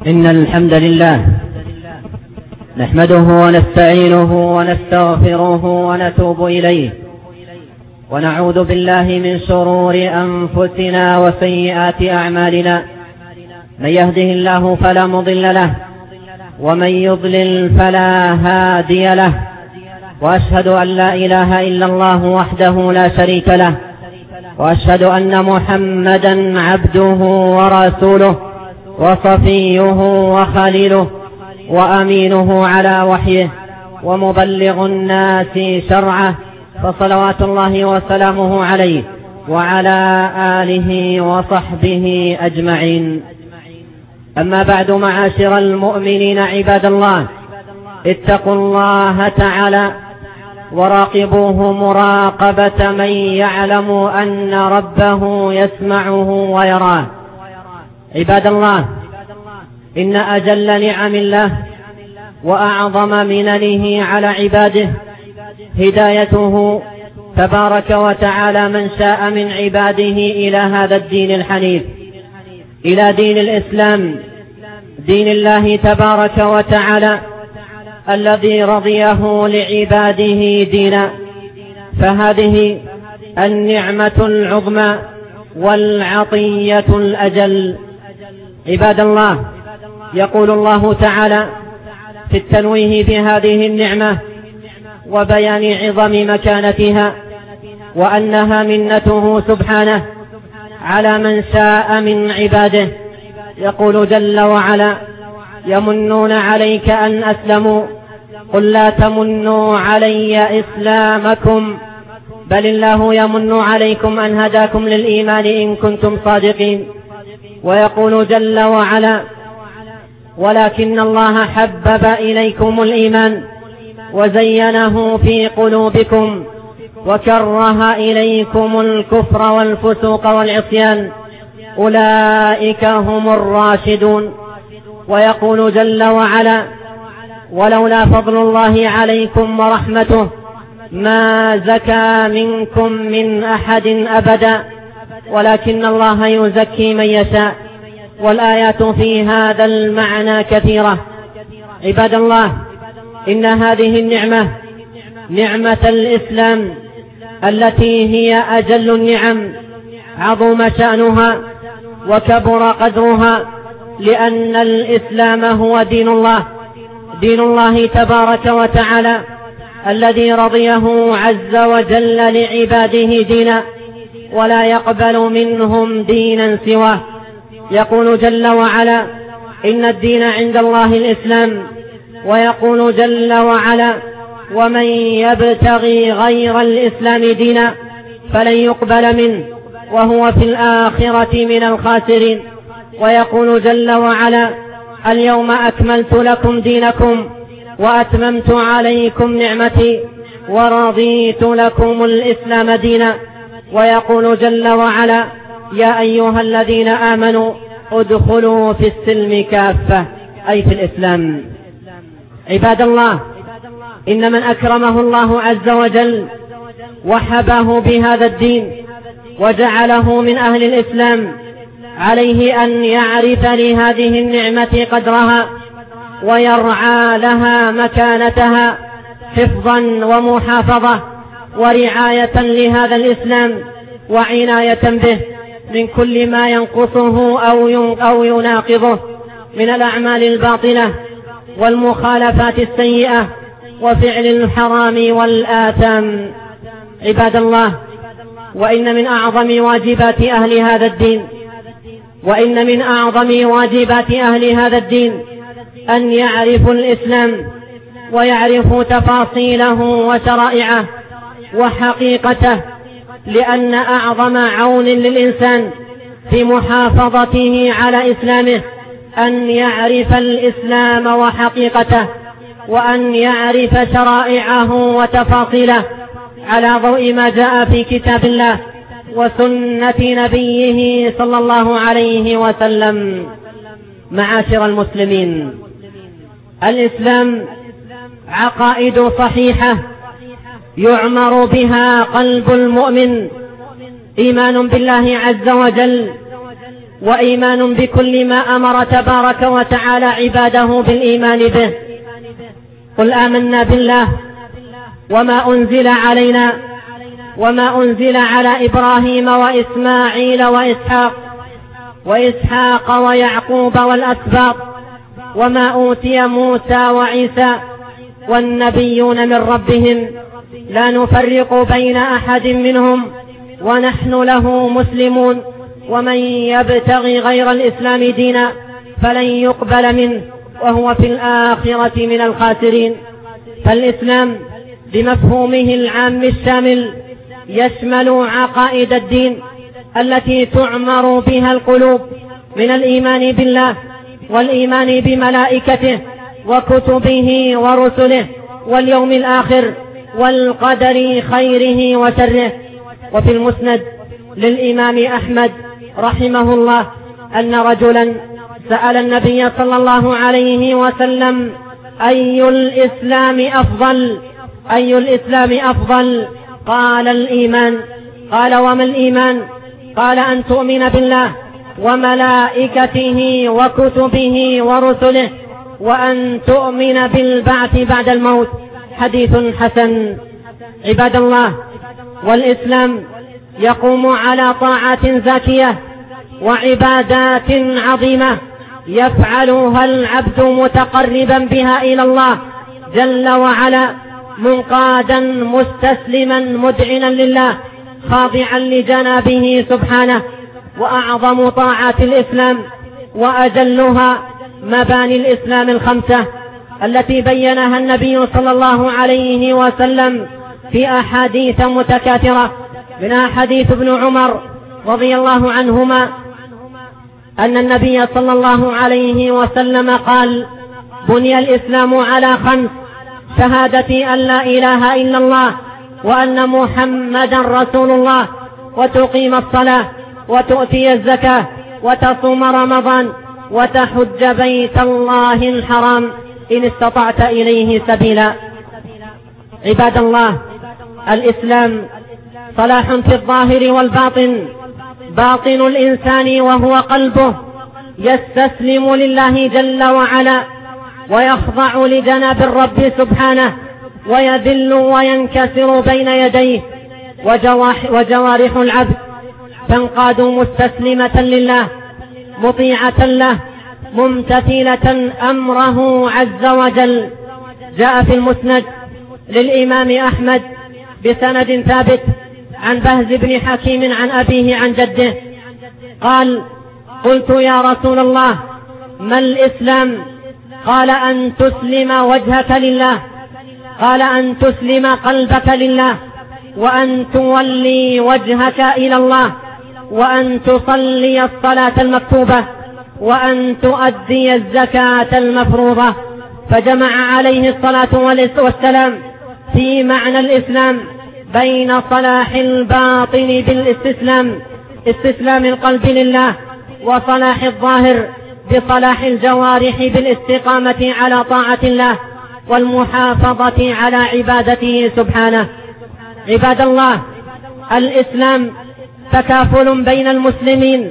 إن الحمد لله نحمده ونستعينه ونستغفره ونتوب إليه، ونعوذ بالله من شرور أنفسنا وسيئات أعمالنا. من يهده الله فلا مضل له، ومن يضلل فلا هادي له، وأشهد أن لا إله إلا الله وحده لا شريك له، وأشهد أن محمدا عبده ورسوله وصفيه وخليله وأمينه على وحيه ومبلغ الناس شرعه، فصلوات الله وسلامه عليه وعلى آله وصحبه أجمعين. أما بعد، معاشر المؤمنين عباد الله، اتقوا الله تعالى وراقبوه مراقبة من يعلم أن ربه يسمعه ويراه. عباد الله، إن أجل نعم الله وأعظم مننه على عباده هدايته تبارك وتعالى من شاء من عباده إلى هذا الدين الحنيف، إلى دين الإسلام، دين الله تبارك وتعالى الذي رضيه لعباده دينا. فهذه النعمة العظمى والعطية الأجل. عباد الله، يقول الله تعالى في التنويه بهذه النعمة وبيان عظم مكانتها، وأنها منته سبحانه على من شاء من عباده. يقول جل وعلا: يمنون عليك أن أسلموا، قل لا تمنوا علي إسلامكم، بل الله يمن عليكم أن هداكم للإيمان إن كنتم صادقين. ويقول جل وعلا: ولكن الله حبب إليكم الإيمان وزينه في قلوبكم وكره إليكم الكفر والفسوق والعصيان، أولئك هم الراشدون. ويقول جل وعلا: ولولا فضل الله عليكم ورحمته ما زكى منكم من أحد أبدا، ولكن الله يزكي من يشاء. والآيات في هذا المعنى كثيرة. عباد الله، إن هذه النعمة، نعمة الإسلام التي هي أجل النعم، عظم شأنها وكبر قدرها، لأن الإسلام هو دين الله، دين الله تبارك وتعالى الذي رضيه عز وجل لعباده دينا، ولا يقبل منهم دينا سواه. يقول جل وعلا: إن الدين عند الله الإسلام. ويقول جل وعلا: ومن يبتغي غير الإسلام دينا فلن يقبل منه وهو في الآخرة من الخاسرين. ويقول جل وعلا: اليوم أكملت لكم دينكم وأتممت عليكم نعمتي ورضيت لكم الإسلام دينا. ويقول جل وعلا: يا أيها الذين آمنوا ادخلوا في السلم كافة، أي في الإسلام. عباد الله، إن من أكرمه الله عز وجل وحبه بهذا الدين وجعله من أهل الإسلام، عليه أن يعرف لهذه النعمة قدرها ويرعى لها مكانتها حفظا ومحافظة ورعاية لهذا الإسلام وعناية به من كل ما ينقصه أو يناقضه من الأعمال الباطلة والمخالفات السيئة وفعل الحرام والآثام. عباد الله، وإن من أعظم واجبات أهل هذا الدين أن يعرفوا الإسلام ويعرفوا تفاصيله وشرائعه وحقيقته، لأن أعظم عون للإنسان في محافظته على إسلامه أن يعرف الإسلام وحقيقته، وأن يعرف شرائعه وتفاصيله على ضوء ما جاء في كتاب الله وسنة نبيه صلى الله عليه وسلم. معاشر المسلمين، الإسلام عقائد صحيحة يعمر بها قلب المؤمن، إيمان بالله عز وجل وإيمان بكل ما أمر تبارك وتعالى عباده بالإيمان به. قل آمنا بالله وما أنزل علينا وما أنزل على إبراهيم وإسماعيل وإسحاق ويعقوب والأسباط وما أوتي موسى وعيسى والنبيون من ربهم لا نفرق بين أحد منهم ونحن له مسلمون ومن يبتغي غير الإسلام دينا فلن يقبل منه وهو في الآخرة من الخاسرين. فالإسلام بمفهومه العام الشامل يشمل عقائد الدين التي تعمر بها القلوب من الإيمان بالله والإيمان بملائكته وكتبه ورسله واليوم الآخر والقدر خيره وشره. وفي المسند للإمام أحمد رحمه الله أن رجلا سأل النبي صلى الله عليه وسلم أي الإسلام أفضل؟ قال الإيمان. قال وما الإيمان؟ قال أن تؤمن بالله وملائكته وكتبه ورسله وأن تؤمن بالبعث بعد الموت. حديث حسن. عباد الله، والإسلام يقوم على طاعات زاكية وعبادات عظيمة يفعلها العبد متقربا بها إلى الله جل وعلا، منقادا مستسلما مدعنا لله خاضعا لجنابه سبحانه. وأعظم طاعات الإسلام وأجلها مباني الإسلام الخمسة التي بينها النبي صلى الله عليه وسلم في أحاديث متكاثرة، منها حديث ابن عمر رضي الله عنهما أن النبي صلى الله عليه وسلم قال: بني الإسلام على 5: شهادة أن لا إله إلا الله وأن محمدا رسول الله، وتقيم الصلاة، وتؤتي الزكاة، وتصوم رمضان، وتحج بيت الله الحرام إن استطعت إليه سبيلا. عباد الله، الإسلام صلاح في الظاهر والباطن. باطن الإنسان وهو قلبه يستسلم لله جل وعلا ويخضع لجناب الرب سبحانه ويذل وينكسر بين يديه، وجوارح العبد تنقاد مستسلمة لله مطيعة له ممتثلة أمره عز وجل. جاء في المسند للإمام أحمد بسند ثابت عن بهز بن حكيم عن أبيه عن جده قال: قلت يا رسول الله ما الإسلام؟ قال: أن تسلم وجهك لله. قال: أن تسلم قلبك لله، وأن تولي وجهك إلى الله، وأن تصلي الصلاة المكتوبة، وأن تؤدي الزكاة المفروضة. فجمع عليه الصلاة والسلام في معنى الإسلام بين صلاح الباطن بالاستسلام، استسلام القلب لله، وصلاح الظاهر بصلاح الجوارح بالاستقامة على طاعة الله والمحافظة على عبادته سبحانه. عباد الله، الإسلام تكافل بين المسلمين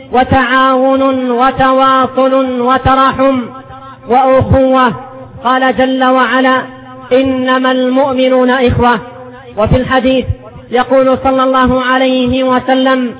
وتعاون وتواصل وتراحم وأخوة. قال جل وعلا: إنما المؤمنون إخوة. وفي الحديث يقول صلى الله عليه وسلم: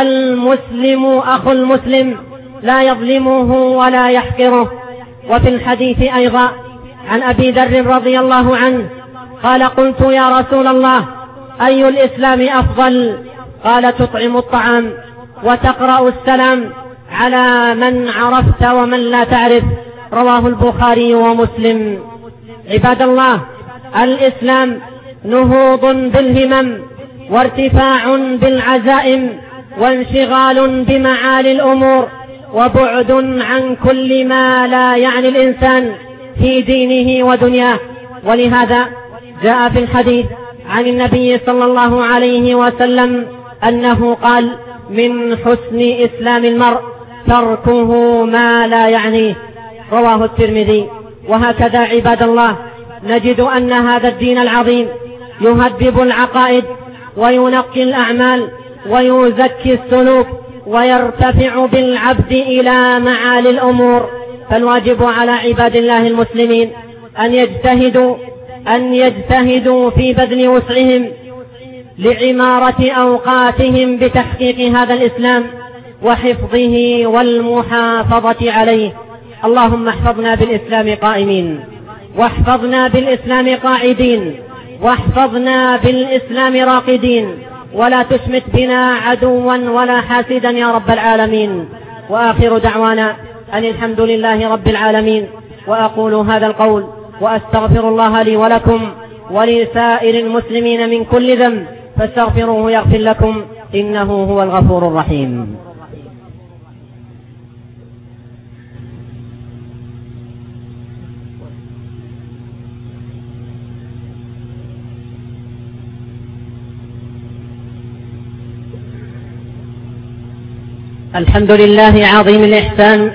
المسلم أخو المسلم لا يظلمه ولا يحقره. وفي الحديث أيضا عن أبي ذر رضي الله عنه قال: قلت يا رسول الله أي الإسلام أفضل؟ قال: تطعم الطعام وتقرأ السلام على من عرفت ومن لا تعرف. رواه البخاري ومسلم. عباد الله، الإسلام نهوض بالهمم وارتفاع بالعزائم وانشغال بمعالي الأمور وبعد عن كل ما لا يعني الإنسان في دينه ودنياه. ولهذا جاء في الحديث عن النبي صلى الله عليه وسلم أنه قال: من حسن إسلام المرء تركه ما لا يعنيه. رواه الترمذي. وهكذا عباد الله نجد أن هذا الدين العظيم يهذب العقائد وينقي الأعمال ويزكي السلوك ويرتفع بالعبد إلى معالي الأمور. فالواجب على عباد الله المسلمين أن يجتهدوا في بذل وسعهم لعمارة أوقاتهم بتحقيق هذا الإسلام وحفظه والمحافظة عليه. اللهم احفظنا بالإسلام قائمين، واحفظنا بالإسلام قاعدين، واحفظنا بالإسلام راقدين، ولا تشمت بنا عدوا ولا حاسدا يا رب العالمين. وآخر دعوانا أن الحمد لله رب العالمين. وأقول هذا القول وأستغفر الله لي ولكم ولسائر المسلمين من كل ذنب، فاستغفروه يغفر لكم، إنه هو الغفور الرحيم. الحمد لله عظيم الإحسان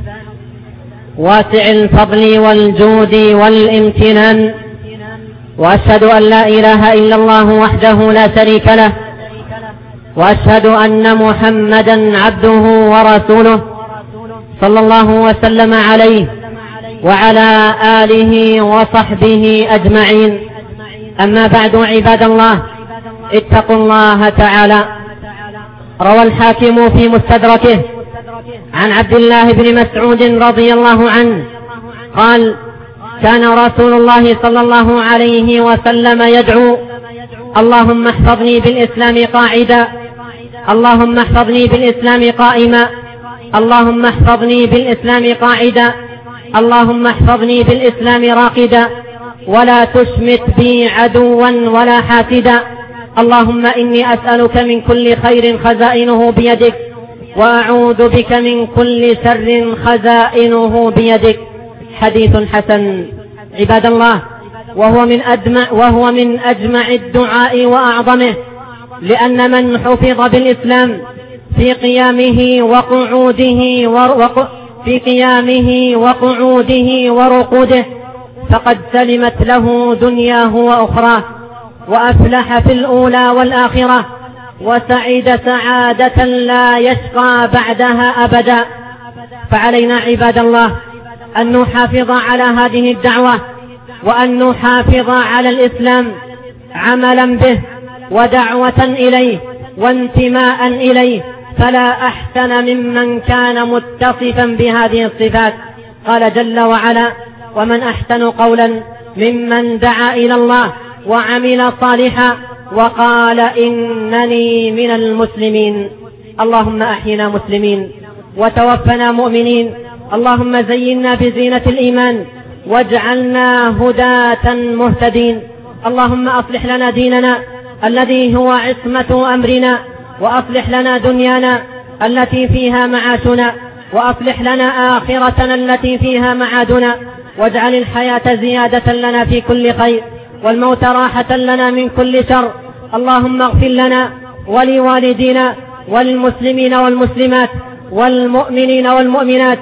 واسع الفضل والجود والامتنان، وأشهد أن لا إله إلا الله وحده لا شريك له، وأشهد أن محمدا عبده ورسوله صلى الله وسلم عليه وعلى آله وصحبه أجمعين. أما بعد، عباد الله، اتقوا الله تعالى. روى الحاكم في مستدركه عن عبد الله بن مسعود رضي الله عنه قال: كان رسول الله صلى الله عليه وسلم يدعو: اللهم احفظني بالإسلام قاعدا، اللهم احفظني بالإسلام قائما، اللهم احفظني بالإسلام قاعدا، اللهم احفظني بالإسلام راقدا، ولا تشمت بي عدوا ولا حاسدا، اللهم إني أسألك من كل خير خزائنه بيدك، وأعوذ بك من كل شر خزائنه بيدك. حديث حسن. عباد الله، وهو من أجمع الدعاء وأعظمه، لأن من حفظ بالإسلام في قيامه وقعوده ورقوده فقد سلمت له دنياه وأخراه، وأفلح في الأولى والآخرة، وسعيد سعادة لا يشقى بعدها أبدا. فعلينا عباد الله أن نحافظ على هذه الدعوة، وأن نحافظ على الإسلام عملا به ودعوة إليه وانتماء إليه، فلا أحسن ممن كان متصفا بهذه الصفات. قال جل وعلا: ومن أحسن قولا ممن دعا إلى الله وعمل صالحا وقال إنني من المسلمين. اللهم أحينا مسلمين وتوفنا مؤمنين. اللهم زينا بزينة الإيمان واجعلنا هداة مهتدين. اللهم أصلح لنا ديننا الذي هو عصمة أمرنا، وأصلح لنا دنيانا التي فيها معاشنا، وأصلح لنا آخرتنا التي فيها معادنا، واجعل الحياة زيادة لنا في كل خير، والموت راحة لنا من كل شر. اللهم اغفر لنا ولوالدينا والمسلمين والمسلمات والمؤمنين والمؤمنات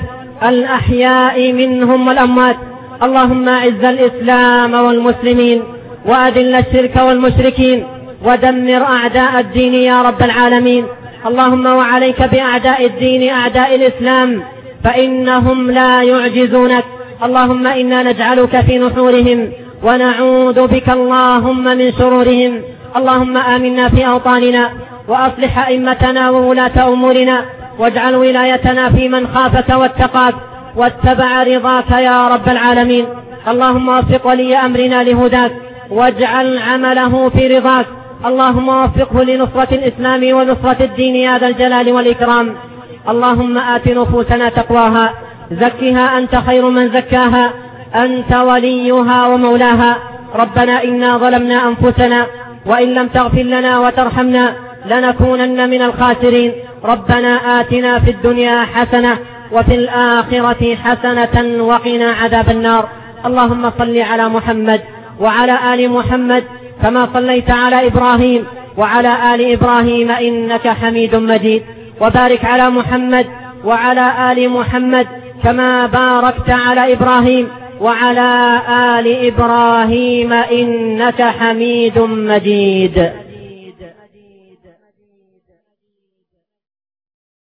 الأحياء منهم والأموات. اللهم أعز الإسلام والمسلمين، وأذل الشرك والمشركين، ودمر أعداء الدين يا رب العالمين. اللهم وعليك بأعداء الدين أعداء الإسلام، فإنهم لا يعجزونك. اللهم إنا نجعلك في نحورهم ونعوذ بك اللهم من شرورهم. اللهم آمنا في أوطاننا، وأصلح أئمتنا وولاة أمورنا، واجعل ولايتنا في من خافك واتقاك واتبع رضاك يا رب العالمين. اللهم وفق ولي أمرنا لهداك، واجعل عمله في رضاك. اللهم وفقه لنصرة الإسلام ونصرة الدين يا ذا الجلال والإكرام. اللهم آت نفوسنا تقواها، زكها أنت خير من زكاها، أنت وليها ومولاها. ربنا إنا ظلمنا أنفسنا، وإن لم تغفر لنا وترحمنا لنكونن من الخاسرين. ربنا آتنا في الدنيا حسنة وفي الآخرة حسنة وقنا عذاب النار. اللهم صل على محمد وعلى آل محمد كما صليت على إبراهيم وعلى آل إبراهيم إنك حميد مجيد، وبارك على محمد وعلى آل محمد كما باركت على إبراهيم وعلى آل إبراهيم إنك حميد مجيد.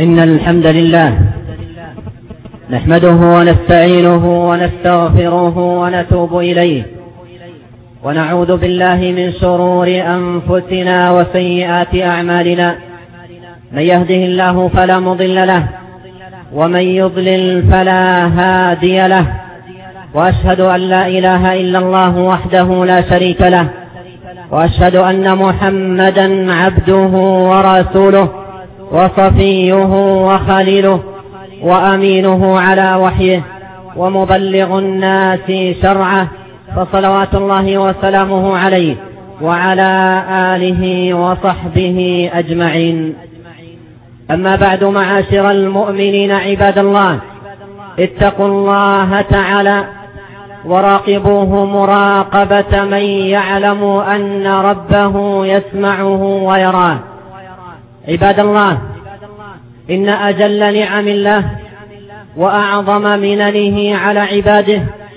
إن الحمد لله نحمده ونستعينه ونستغفره ونتوب إليه، ونعوذ بالله من شرور أنفسنا وسيئات أعمالنا. من يهده الله فلا مضل له، ومن يضلل فلا هادي له، وأشهد أن لا إله إلا الله وحده لا شريك له، وأشهد أن محمدا عبده ورسوله وصفيه وخليله وأمينه على وحيه ومبلغ الناس شرعه، فصلوات الله وسلامه عليه وعلى آله وصحبه أجمعين. أما بعد، معاشر المؤمنين عباد الله، اتقوا الله تعالى وراقبوه مراقبة من يعلم أن ربه يسمعه ويراه. عباد الله، إن أجل نعم الله وأعظم مننه على عباده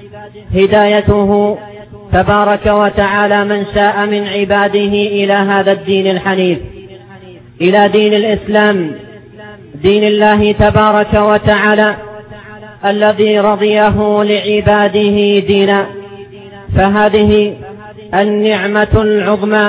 هدايته تبارك وتعالى من شاء من عباده إلى هذا الدين الحنيف، إلى دين الإسلام، دين الله تبارك وتعالى الذي رضيه لعباده دينا. فهذه النعمة العظمى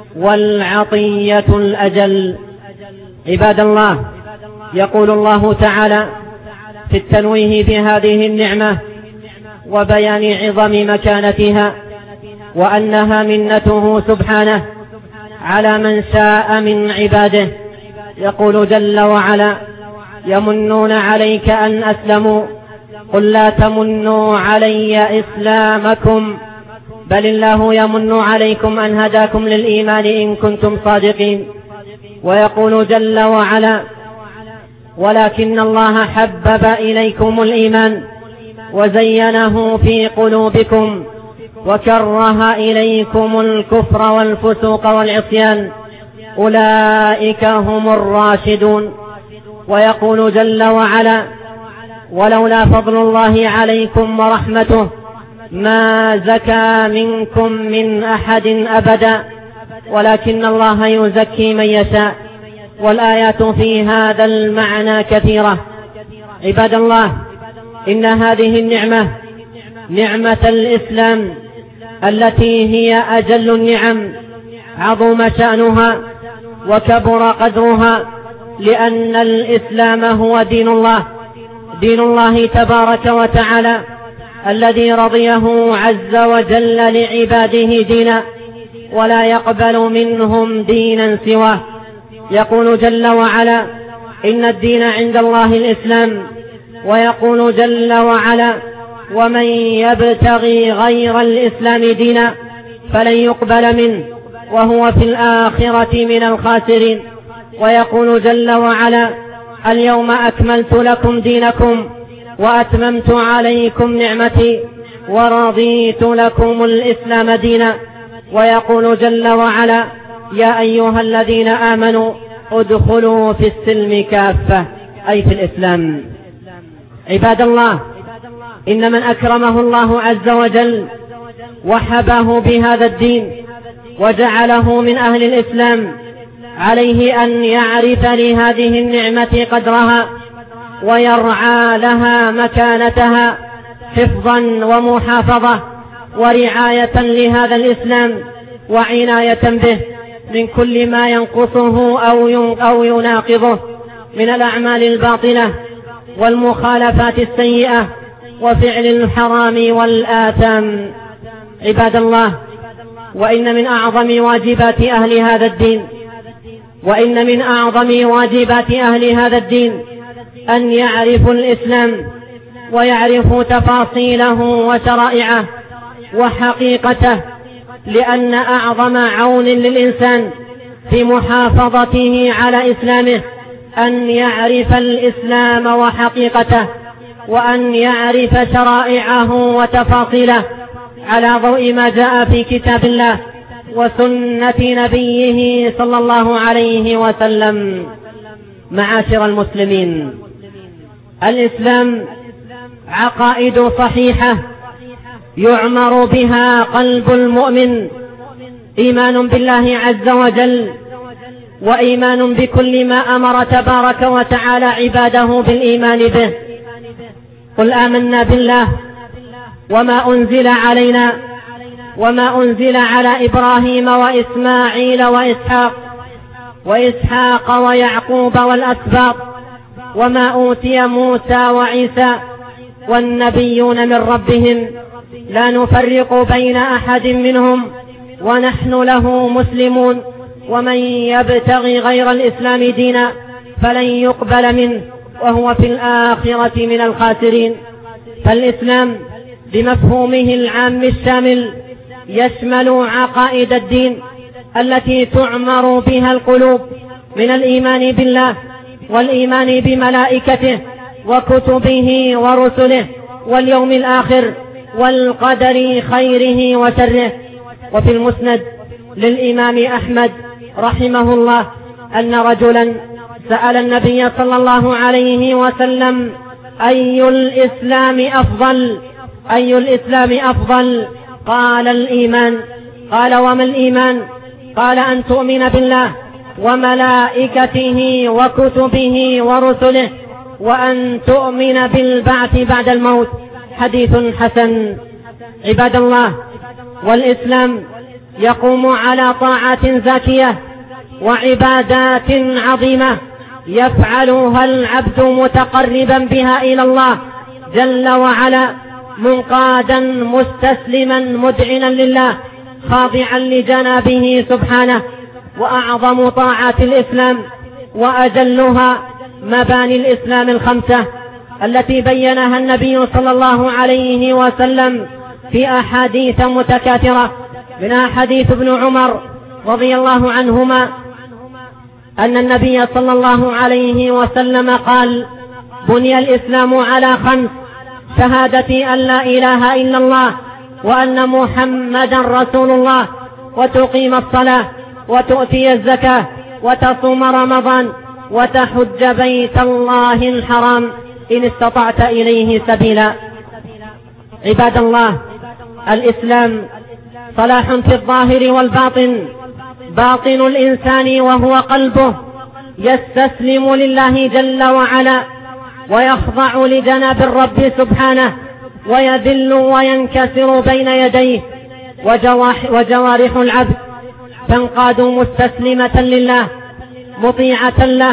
والعطية الأجل. عباد الله، يقول الله تعالى في التنويه بهذه النعمة وبيان عظم مكانتها، وأنها منته سبحانه على من شاء من عباده. يقول جل وعلا: يمنون عليك أن أسلموا، قل لا تمنوا علي إسلامكم، بل الله يمن عليكم أن هداكم للإيمان إن كنتم صادقين. ويقول جل وعلا: ولكن الله حبب إليكم الإيمان وزينه في قلوبكم وكره إليكم الكفر والفسوق والعصيان، أولئك هم الراشدون. ويقول جل وعلا: ولولا فضل الله عليكم ورحمته ما زكى منكم من أحد أبدا، ولكن الله يزكي من يشاء. والآيات في هذا المعنى كثيرة. عباد الله، إن هذه النعمة، نعمة الإسلام التي هي أجل النعم، عظم شأنها وكبر قدرها، لأن الإسلام هو دين الله، دين الله تبارك وتعالى الذي رضيه عز وجل لعباده دينا، ولا يقبل منهم دينا سواه. يقول جل وعلا: إن الدين عند الله الإسلام. ويقول جل وعلا: ومن يبتغي غير الإسلام دينا فلن يقبل منه وهو في الآخرة من الخاسرين. ويقول جل وعلا: اليوم أكملت لكم دينكم وأتممت عليكم نعمتي ورضيت لكم الإسلام دينا. ويقول جل وعلا: يا أيها الذين آمنوا ادخلوا في السلم كافة، أي في الإسلام. عباد الله، إن من أكرمه الله عز وجل وحبه بهذا الدين وجعله من أهل الإسلام، عليه أن يعرف لهذه النعمة قدرها ويرعى لها مكانتها حفظا ومحافظة ورعاية لهذا الإسلام وعناية به من كل ما ينقصه أو يناقضه من الأعمال الباطلة والمخالفات السيئة وفعل الحرام والآثام. عباد الله، وإن من أعظم واجبات أهل هذا الدين أن يعرفوا الإسلام ويعرفوا تفاصيله وشرائعه وحقيقته، لأن أعظم عون للإنسان في محافظته على إسلامه أن يعرف الإسلام وحقيقته، وأن يعرف شرائعه وتفاصيله على ضوء ما جاء في كتاب الله وسنة نبيه صلى الله عليه وسلم. معاشر المسلمين، الإسلام عقائد صحيحة يعمر بها قلب المؤمن، إيمان بالله عز وجل وإيمان بكل ما أمر تبارك وتعالى عباده بالإيمان به. قل آمنا بالله وما أنزل علينا وما أنزل على إبراهيم وإسماعيل وإسحاق ويعقوب والأسباط وما أوتي موسى وعيسى والنبيون من ربهم لا نفرق بين أحد منهم ونحن له مسلمون ومن يبتغي غير الإسلام دينا فلن يقبل منه وهو في الآخرة من الخاسرين. فالإسلام بمفهومه العام الشامل يشمل عقائد الدين التي تعمر بها القلوب من الإيمان بالله والإيمان بملائكته وكتبه ورسله واليوم الآخر والقدر خيره وشره. وفي المسند للإمام أحمد رحمه الله أن رجلا سأل النبي صلى الله عليه وسلم أي الإسلام أفضل؟ قال الإيمان. قال وما الإيمان؟ قال أن تؤمن بالله وملائكته وكتبه ورسله وأن تؤمن بالبعث بعد الموت. حديث حسن. عباد الله، والإسلام يقوم على طاعات زاكية وعبادات عظيمة يفعلها العبد متقربا بها إلى الله جل وعلا، منقادا مستسلما مدعنا لله خاضعا لجنابه سبحانه. وأعظم طاعات الإسلام وأجلها مباني الإسلام الخمسة التي بينها النبي صلى الله عليه وسلم في أحاديث متكاثرة، منها حديث ابن عمر رضي الله عنهما أن النبي صلى الله عليه وسلم قال: بني الإسلام على 5: شهادة أن لا إله إلا الله وأن محمدا رسول الله، وتقيم الصلاة، وتؤتي الزكاة، وتصوم رمضان، وتحج بيت الله الحرام إن استطعت إليه سبيلا. عباد الله، الإسلام صلاح في الظاهر والباطن. باطن الإنسان وهو قلبه يستسلم لله جل وعلا ويخضع لجناب الرب سبحانه ويذل وينكسر بين يديه، وجوارح العبد تنقاد مستسلمة لله مطيعة له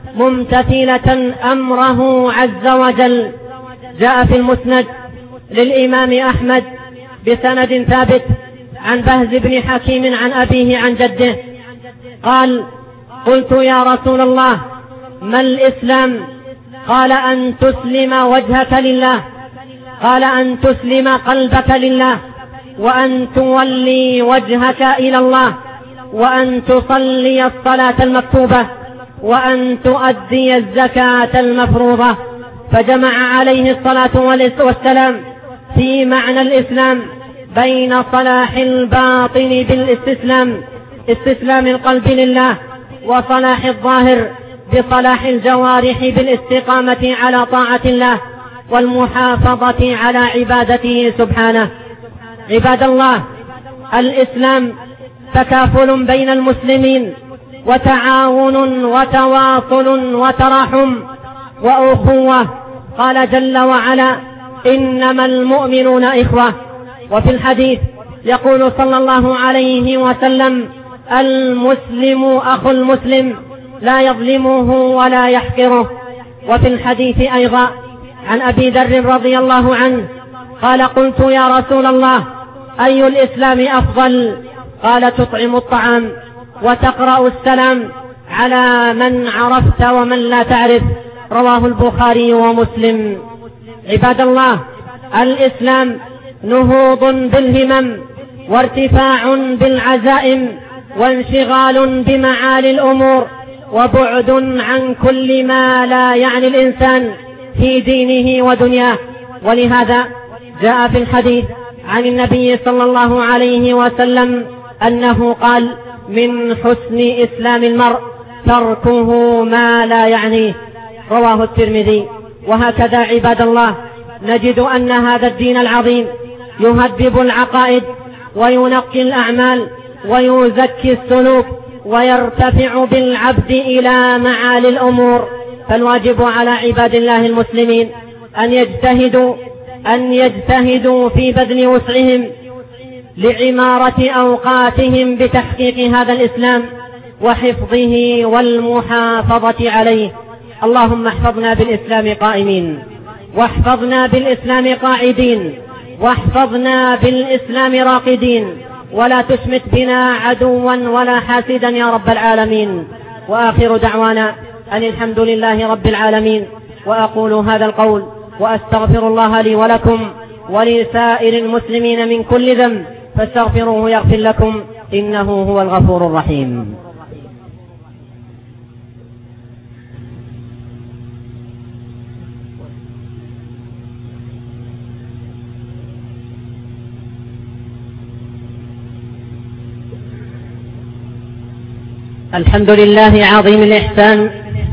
ممتثلة أمره عز وجل. جاء في المسند للإمام أحمد بسند ثابت عن بهز بن حكيم عن أبيه عن جده قال: قلت يا رسول الله ما الإسلام؟ قال: أن تسلم وجهك لله، قال: أن تسلم قلبك لله، وأن تولي وجهك إلى الله، وأن تصلي الصلاة المكتوبة، وأن تؤدي الزكاة المفروضة. فجمع عليه الصلاة والسلام في معنى الإسلام بين صلاح الباطن بالاستسلام، استسلام القلب لله، وصلاح الظاهر بصلاح الجوارح بالاستقامة على طاعة الله والمحافظة على عبادته سبحانه. عباد الله، الإسلام تكافل بين المسلمين وتعاون وتواصل وتراحم وأخوة. قال جل وعلا: إنما المؤمنون إخوة. وفي الحديث يقول صلى الله عليه وسلم: المسلم أخو المسلم لا يظلمه ولا يحقره. وفي الحديث أيضا عن أبي ذر رضي الله عنه قال: قلت يا رسول الله أي الإسلام أفضل؟ قال: تطعم الطعام وتقرأ السلام على من عرفت ومن لا تعرف. رواه البخاري ومسلم. عباد الله، الإسلام نهوض بالهمم وارتفاع بالعزائم وانشغال بمعالي الأمور وبعد عن كل ما لا يعني الإنسان في دينه ودنياه. ولهذا جاء في الحديث عن النبي صلى الله عليه وسلم أنه قال: من حسن إسلام المرء تركه ما لا يعنيه. رواه الترمذي. وهكذا عباد الله نجد أن هذا الدين العظيم يهذب العقائد وينقي الأعمال ويزكي السلوك ويرتفع بالعبد إلى معالي الأمور. فالواجب على عباد الله المسلمين أن يجتهدوا في بذل وسعهم لعمارة أوقاتهم بتحقيق هذا الإسلام وحفظه والمحافظة عليه. اللهم احفظنا بالإسلام قائمين، واحفظنا بالإسلام قاعدين، واحفظنا بالإسلام راقدين، ولا تشمت بنا عدوا ولا حاسدا يا رب العالمين. وآخر دعوانا أن الحمد لله رب العالمين. وأقول هذا القول وأستغفر الله لي ولكم ولسائر المسلمين من كل ذنب، فاستغفروه يغفر لكم، إنه هو الغفور الرحيم. الحمد لله عظيم الإحسان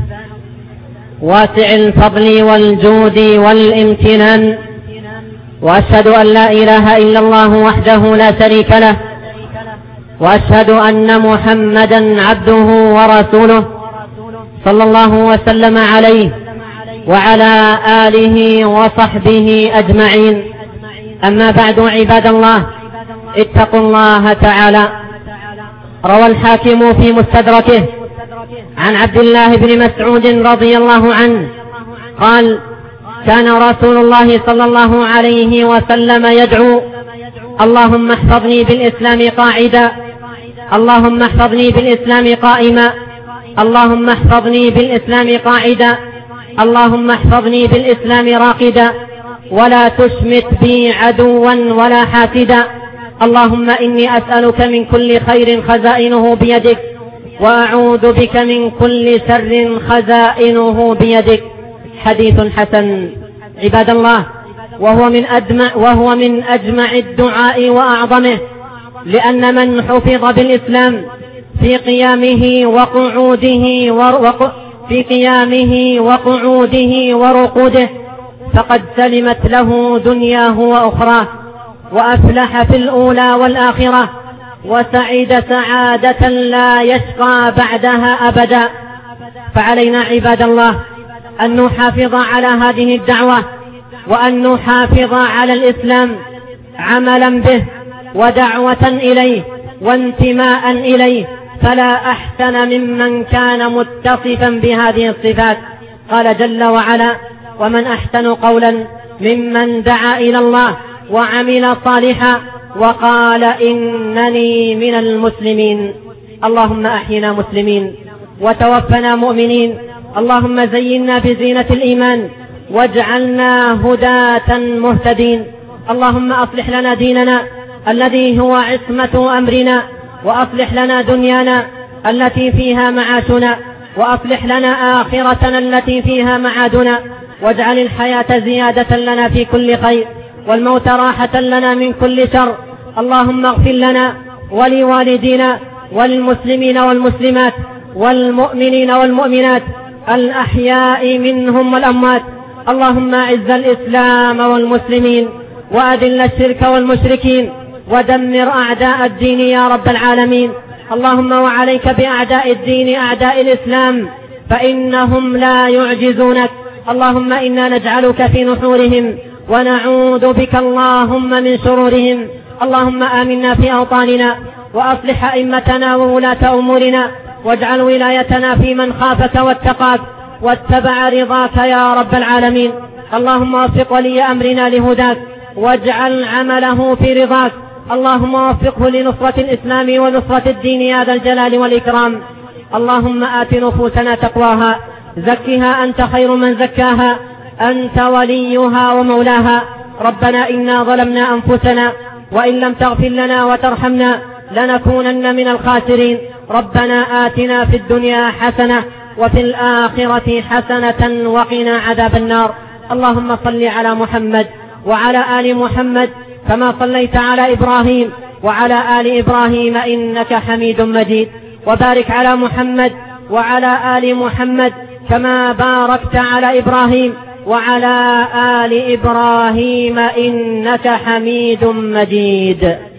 واسع الفضل والجود والامتنان، وأشهد أن لا إله إلا الله وحده لا شريك له، وأشهد أن محمدا عبده ورسوله صلى الله وسلم عليه وعلى آله وصحبه أجمعين. أما بعد، عباد الله، اتقوا الله تعالى. روى الحاكم في مستدركه عن عبد الله بن مسعود رضي الله عنه قال: كان رسول الله صلى الله عليه وسلم يدعو: اللهم احفظني بالإسلام قاعدا، اللهم احفظني بالإسلام قائما، اللهم احفظني بالإسلام قاعدا، اللهم احفظني بالإسلام راقدا، ولا تشمت بي عدوا ولا حاسدا. اللهم إني أسألك من كل خير خزائنه بيدك، وأعوذ بك من كل شر خزائنه بيدك. حديث حسن. عباد الله، وهو من أجمع الدعاء وأعظمه، لأن من حفظ بالإسلام في قيامه وقعوده ورقوده فقد سلمت له دنياه وأخراه، وأفلح في الأولى والآخرة، وسعيد سعادة لا يشقى بعدها أبدا. فعلينا عباد الله أن نحافظ على هذه الدعوة، وأن نحافظ على الإسلام عملا به ودعوة إليه وانتماء إليه، فلا أحسن ممن كان متصفا بهذه الصفات. قال جل وعلا: ومن أحسن قولا ممن دعا إلى الله وعمل صالحا وقال إنني من المسلمين. اللهم أحينا مسلمين وتوفنا مؤمنين. اللهم زينا بزينة الإيمان واجعلنا هداة مهتدين. اللهم أصلح لنا ديننا الذي هو عصمة أمرنا، وأصلح لنا دنيانا التي فيها معاشنا، وأصلح لنا آخرتنا التي فيها معادنا، واجعل الحياة زيادة لنا في كل خير، والموت راحة لنا من كل شر. اللهم اغفر لنا ولوالدينا والمسلمين والمسلمات والمؤمنين والمؤمنات الأحياء منهم والأموات. اللهم أعز الإسلام والمسلمين، وأذل الشرك والمشركين، ودمر أعداء الدين يا رب العالمين. اللهم وعليك بأعداء الدين أعداء الإسلام، فإنهم لا يعجزونك. اللهم إنا نجعلك في نحورهم ونعوذ بك اللهم من شرورهم. اللهم آمنا في أوطاننا، وأصلح أئمتنا وولاة أمورنا، واجعل ولايتنا في من خافك واتقاك واتبع رضاك يا رب العالمين. اللهم وفق ولي أمرنا لهداك، واجعل عمله في رضاك. اللهم وفقه لنصرة الإسلام ونصرة الدين يا ذا الجلال والإكرام. اللهم آت نفوسنا تقواها، زكها أنت خير من زكاها، أنت وليها ومولاها. ربنا إنا ظلمنا أنفسنا، وإن لم تغفر لنا وترحمنا لنكونن من الخاسرين. ربنا آتنا في الدنيا حسنة وفي الآخرة حسنة وقنا عذاب النار. اللهم صل على محمد وعلى آل محمد كما صليت على إبراهيم وعلى آل إبراهيم إنك حميد مجيد، وبارك على محمد وعلى آل محمد كما باركت على إبراهيم وعلى آل إبراهيم إنك حميد مجيد.